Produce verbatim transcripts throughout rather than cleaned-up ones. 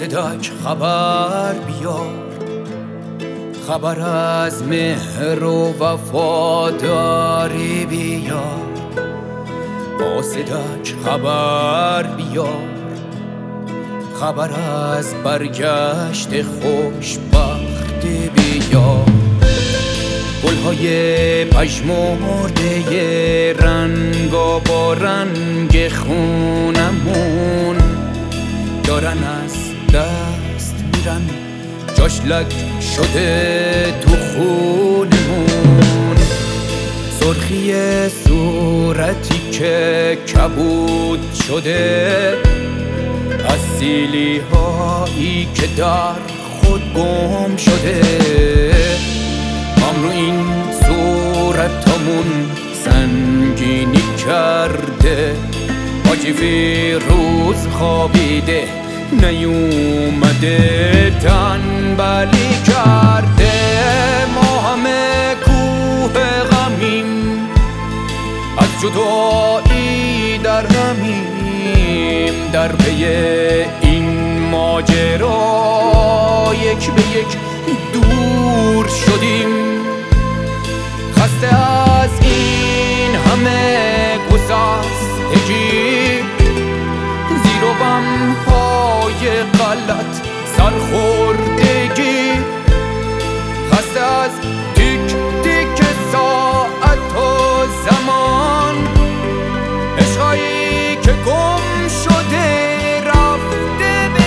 صداک خبر بیار، خبر از مهر و وفاداری بیار. با صداک خبر بیار، خبر از برگشت خوشبختی بیار. گلهای پژمرده رنگ و با رنگ خونمون دارن از دست میرن، جاش لک شده تو خونمون. سرخی صورتی که کبود شده از سیلی هایی که در خود گم شده. هم رو این صورتمون سنگینی کرده، حاجی فیروز خوابیده نیومده، تنبلی کرده. ما همه کوه غمیم، از جدایی در غمیم، در پی این ماجرا یک به یک دور شدیم. خسته از این همه گسستگی، زیر و بم های غلط سرخوردگی، خسته از تیک تیک ساعت و زمان، عشقایی که گم شده رفته به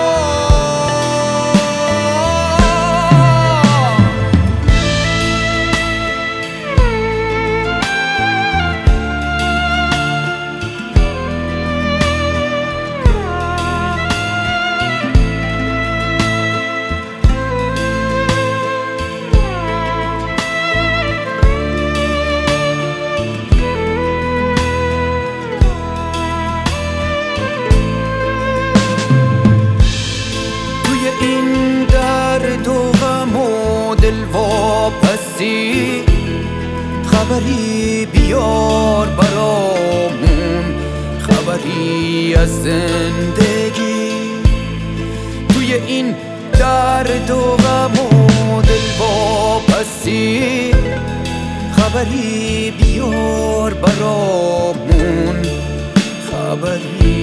این درد و غم و دلواپسی، خبری بیار برامون، خبری از زندگی. توی این درد و غم و دلواپسی، خبری بیار برامون، خبری